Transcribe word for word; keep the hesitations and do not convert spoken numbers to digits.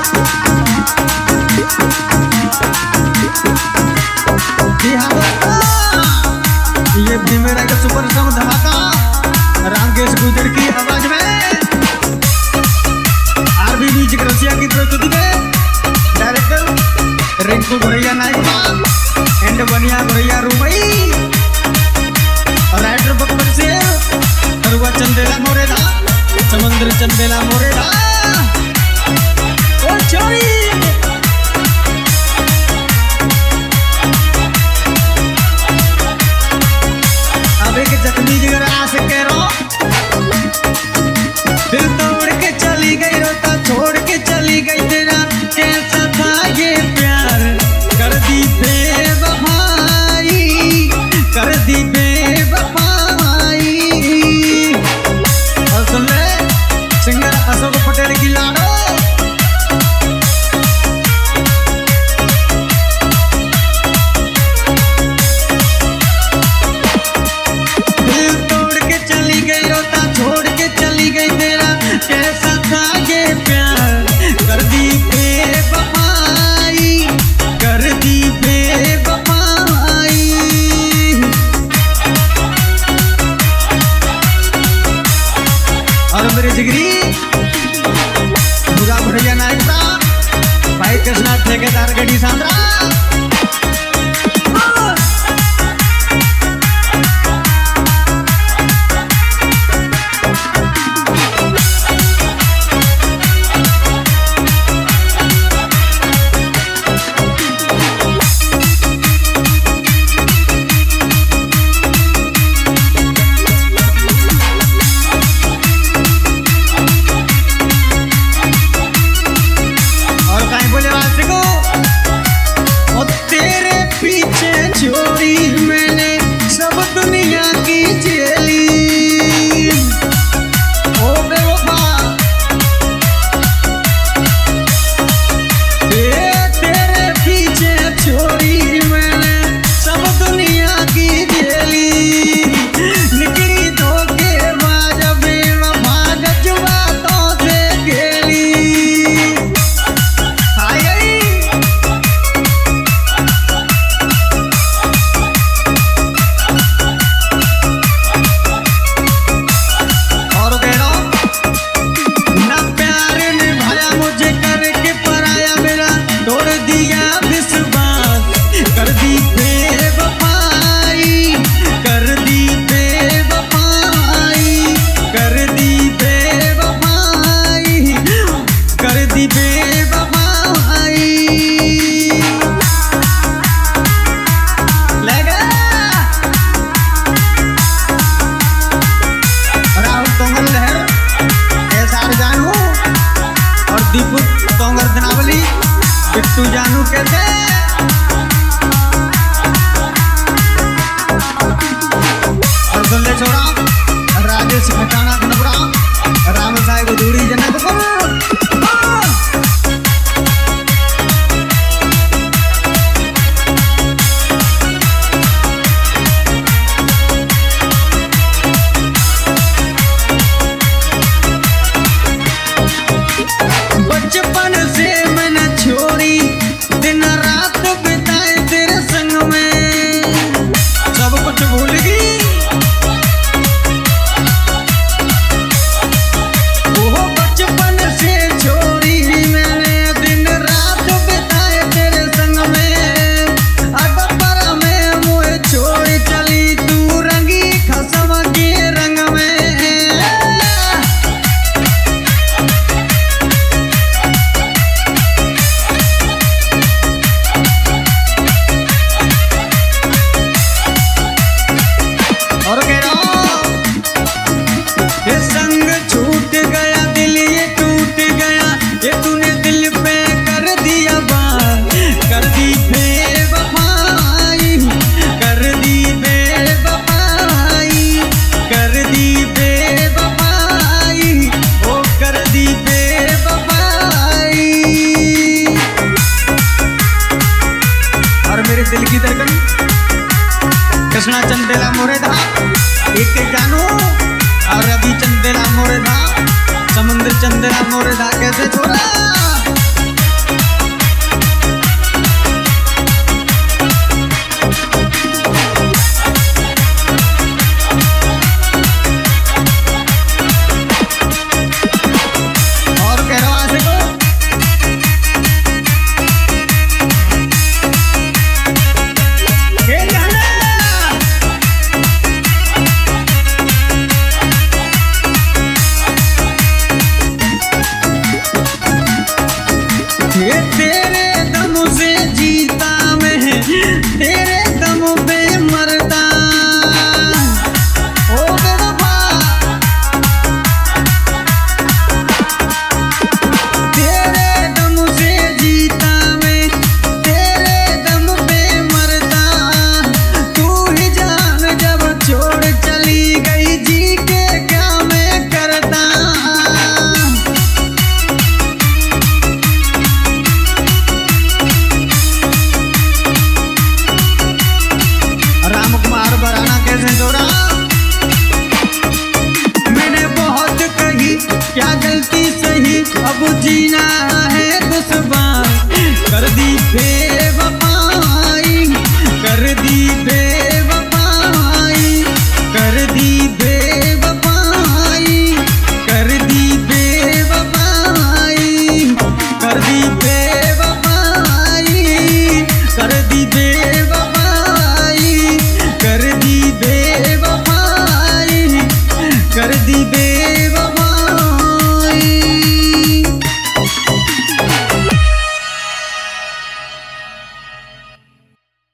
ये भी मेरा का सुपर सॉन्ग धमाका रामकेश गुजर की आवाज में आरबी म्यूजिक रसिया की प्रस्तुति में डायरेक्टर रिंकू भैया नाइका एंड बनिया भैया रुमई और राइटर बकबर से अरुआ चंदेला मोरेदा समुद्र चंदेला मोरेदा ओ छोरी जख्मी जिगर आस करो दिल तोड़ के चली गई रोता छोड़ के चली गई तेरा कैसा था ये प्यार कर दी बेवफाई कर दी बेवफाई। और सुन ले सिंगर अशोक पटेल की लाडो जिगरी बुरा भैया नाइका भाई कृष्णा ठेकेदार गड़ी सांद्रा तू जानू कैसे और सुन ले छोड़ा राजेश खटाना